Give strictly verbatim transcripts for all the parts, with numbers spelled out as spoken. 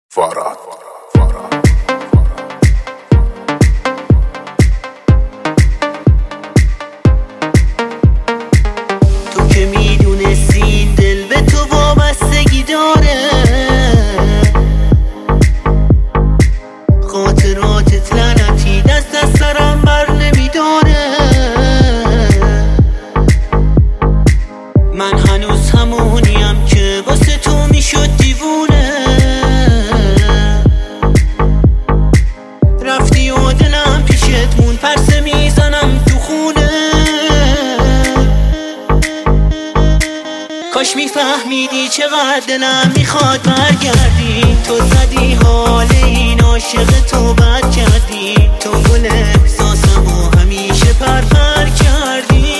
فراد تو که میدونستی دل به تو وابستگی داره، خاطراتت لعنتی دست از سرم بر نمیداره. من هنوز همونیم که واسه تو میشد دیوونه، رفتی و دلم پیشت مون، پرسه میزنم تو خونه. کاش میفهمیدی چقدر دلم میخواد برگردی، تو زدی حال این عاشق تو بد کردی، تو گل احساسمو همیشه پرپر کردی.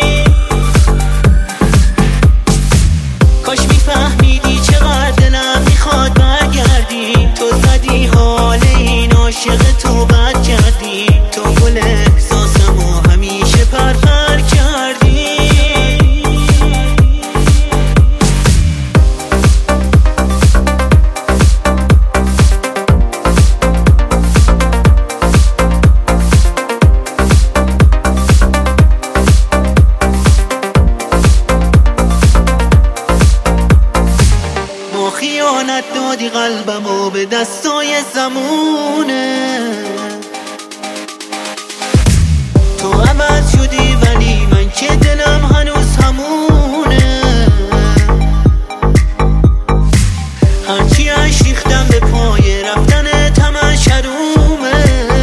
کاش میفهمیدی چقدر دلم میخواد برگردی، تو زدی حال این عاشق تو بد کردی، تو گل احساسمو همیشه پرپر کردی. خیانت دادی قلبمو به دستای زمونه، تو عوض شدی ولی من که دلم هنوز همونه. هرچی اش ریختم به پای رفتن تمش حرومه،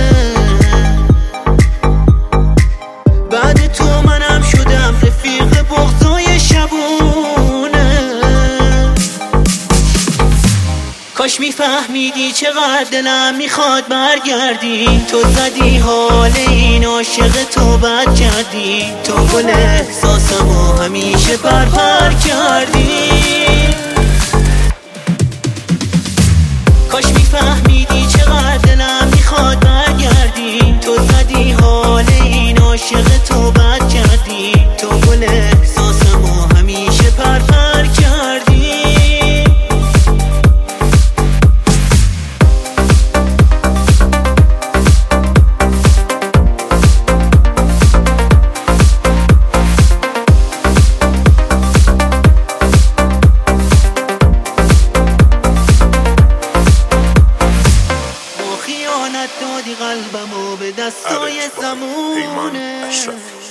بعد تو منم شدم رفیق بغضای شبونه. کاش میفهمیدی چقدر دلم میخواد برگردی، تو زدی حال این عاشق تو بد کردی، تو گل احساسمو همیشه پرپر کردی. کاش میفهمیدی چقدر دلم میخواد برگردی، تو زدی حال این عاشق تو بد کردی، تو گل احساسمو همیشه پرپر کردی. دادی قلبمو به دستای زمونه.